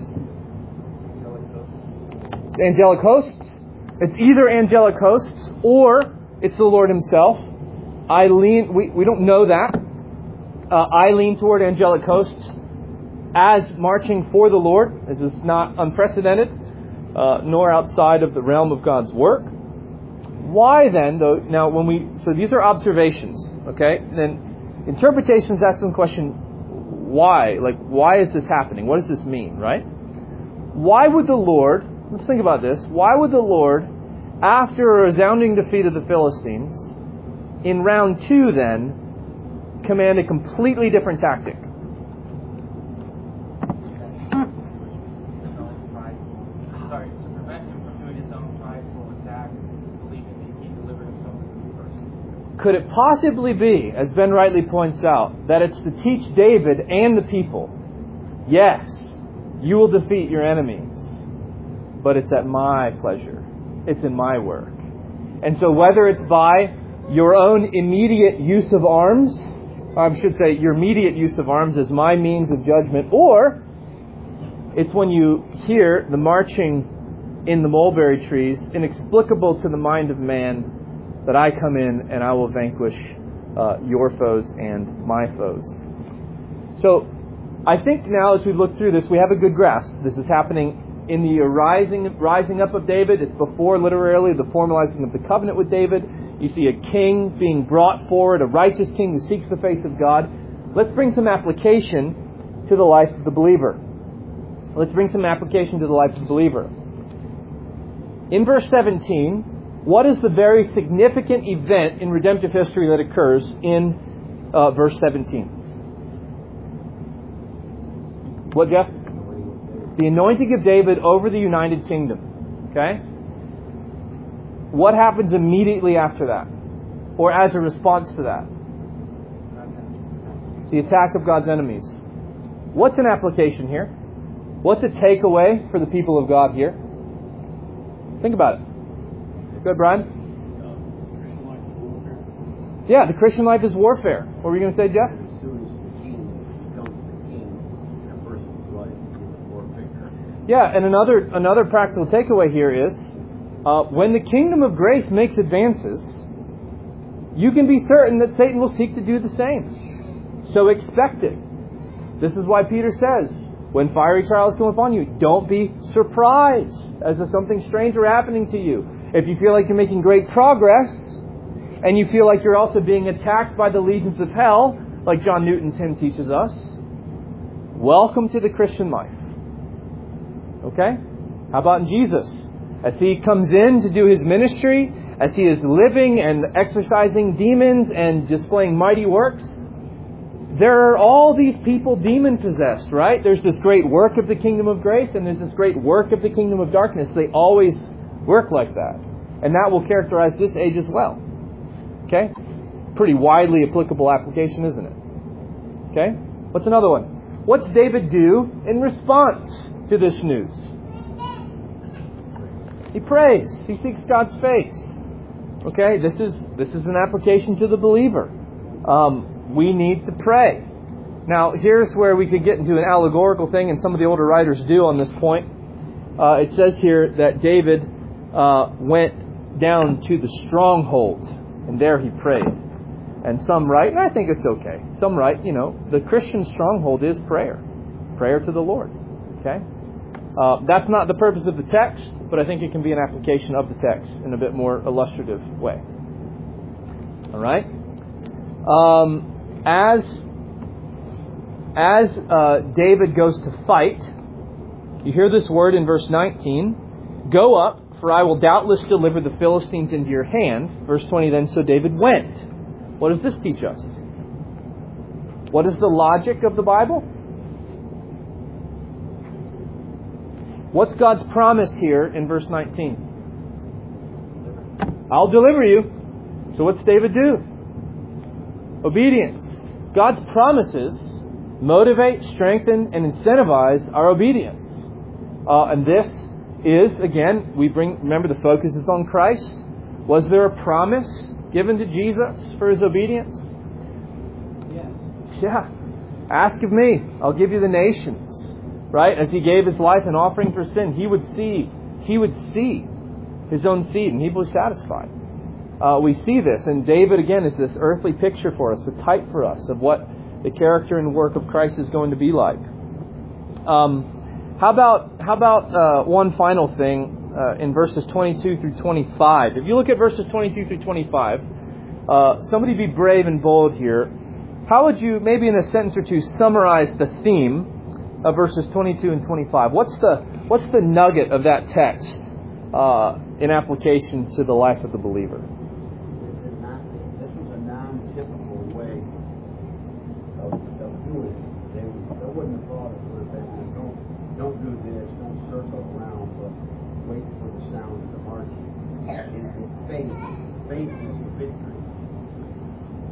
Angelic hosts. It's either angelic hosts or it's the Lord himself. We don't know that. I lean toward angelic hosts as marching for the Lord. This is not unprecedented, nor outside of the realm of God's work. Why then, though, now so these are observations, okay? Then interpretations ask the question, why? Like, why is this happening? What does this mean, right? Why would the Lord, let's think about this, why would the Lord, after a resounding defeat of the Philistines, in round 2 then, command a completely different tactic? could it possibly be, as Ben rightly points out, that it's to teach David and the people, yes, you will defeat your enemies, but it's at my pleasure. It's in my work. And so whether it's by your own immediate use of arms, I should say your immediate use of arms as my means of judgment, or it's when you hear the marching in the mulberry trees, inexplicable to the mind of man, that I come in and I will vanquish your foes and my foes. So I think now as we look through this, we have a good grasp. This is happening in the rising up of David. It's before, literally, the formalizing of the covenant with David. You see a king being brought forward, a righteous king who seeks the face of God. Let's bring some application to the life of the believer. Let's bring some application to the life of the believer. In verse 17, what is the very significant event in redemptive history that occurs in verse 17? What, Jeff? The anointing of David over the United Kingdom. Okay? What happens immediately after that? Or as a response to that? The attack of God's enemies. What's an application here? What's a takeaway for the people of God here? Think about it. Go ahead, Brian. Yeah, the Christian life is warfare. What were you going to say, Jeff? As soon as the king becomes the king, a person's life is warfare. Yeah, and another practical takeaway here is when the kingdom of grace makes advances, you can be certain that Satan will seek to do the same. So expect it. This is why Peter says, when fiery trials come upon you, don't be surprised as if something strange were happening to you. If you feel like you're making great progress, and you feel like you're also being attacked by the legions of hell, like John Newton's hymn teaches us, welcome to the Christian life. Okay? How about in Jesus? As He comes in to do His ministry, as He is living and exorcising demons and displaying mighty works, there are all these people demon-possessed, right? There's this great work of the kingdom of grace, and there's this great work of the kingdom of darkness. They always work like that. And that will characterize this age as well. Okay? Pretty widely applicable application, isn't it? Okay? What's another one? What's David do in response to this news? He prays. He seeks God's face. Okay? This is an application to the believer. We need to pray. Now, here's where we could get into an allegorical thing, and some of the older writers do on this point. It says here that David went down to the stronghold, and there he prayed. And some write, and I think it's okay, some write, the Christian stronghold is prayer. Prayer to the Lord. Okay? That's not the purpose of the text, but I think it can be an application of the text in a bit more illustrative way. All right? As David goes to fight, you hear this word in verse 19, go up, for I will doubtless deliver the Philistines into your hand. Verse 20 then, so David went. What does this teach us? What is the logic of the Bible? What's God's promise here in verse 19? I'll deliver you. So what's David do? Obedience. God's promises motivate, strengthen, and incentivize our obedience. And this is, again, remember the focus is on Christ. Was there a promise given to Jesus for His obedience? Yes. Yeah. Ask of me, I'll give you the nations. Right? As He gave His life an offering for sin, He would see His own seed, and He was satisfied. We see this, and David, again, is this earthly picture for us, a type for us of what the character and work of Christ is going to be like. How about one final thing in verses 22 through 25? If you look at verses 22 through 25, somebody be brave and bold here. How would you, maybe in a sentence or two, summarize the theme of verses 22 and 25? What's the nugget of that text in application to the life of the believer? This was a non-typical way of doing it. They wouldn't have thought it would have been, don't do this, don't circle around, but wait for the sound of the marching. And faith is the victory.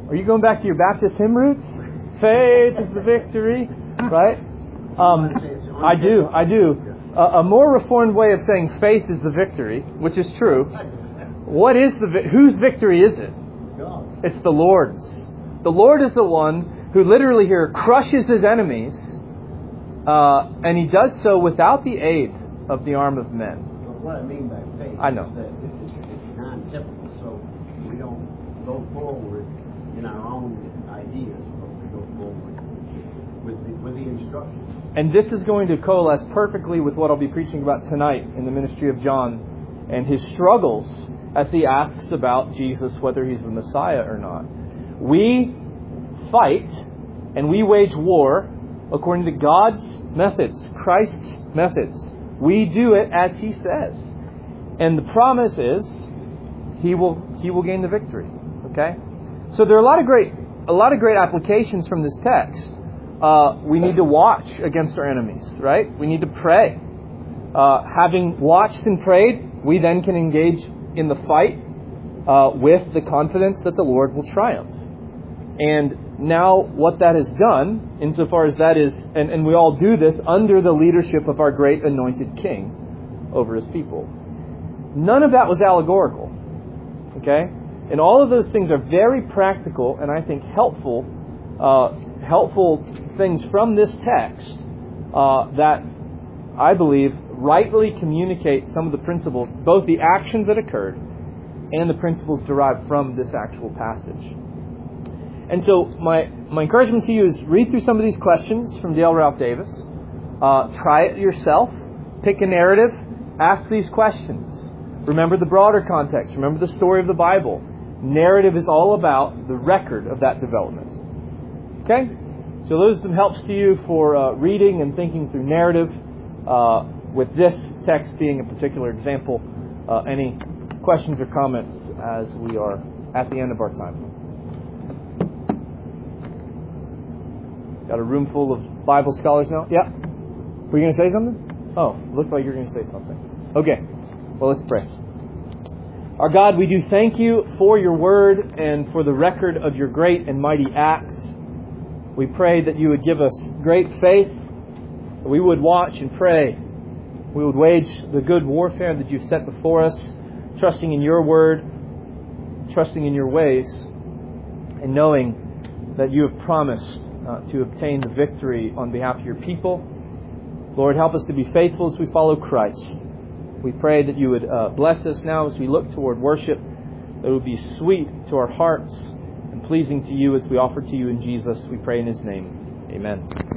Are you going back to your Baptist hymn roots? Faith is the victory, right? I do. A more reformed way of saying faith is the victory, which is true. What is whose victory is it? It's the Lord's. The Lord is the one who literally here crushes his enemies, and he does so without the aid of the arm of men. What I mean by faith I know. is that it's non-typical, so we don't go forward in our own ideas, but we go forward with the instructions. And this is going to coalesce perfectly with what I'll be preaching about tonight in the ministry of John and his struggles as he asks about Jesus, whether he's the Messiah or not. We fight and we wage war according to God's methods, Christ's methods. We do it as he says. And the promise is he will gain the victory. Okay? So there are a lot of great applications from this text. We need to watch against our enemies, right? We need to pray. Having watched and prayed, we then can engage in the fight with the confidence that the Lord will triumph. And now what that has done, insofar as that is, and we all do this under the leadership of our great anointed King over his people. None of that was allegorical. Okay? And all of those things are very practical and I think helpful things from this text that I believe rightly communicate some of the principles, both the actions that occurred and the principles derived from this actual passage. And so my encouragement to you is read through some of these questions from Dale Ralph Davis. Try it yourself. Pick a narrative. Ask these questions. Remember the broader context. Remember the story of the Bible. Narrative is all about the record of that development. Okay? So those are some helps to you for reading and thinking through narrative, with this text being a particular example. Any questions or comments as we are at the end of our time? Got a room full of Bible scholars now? Yeah? Were you going to say something? Oh, looked like you were going to say something. Okay. Well, let's pray. Our God, we do thank you for your word and for the record of your great and mighty acts. We pray that you would give us great faith, that we would watch and pray. We would wage the good warfare that you've set before us, trusting in your word, trusting in your ways, and knowing that you have promised to obtain the victory on behalf of your people. Lord, help us to be faithful as we follow Christ. We pray that you would bless us now as we look toward worship, that it would be sweet to our hearts and pleasing to you as we offer to you in Jesus. We pray in his name. Amen.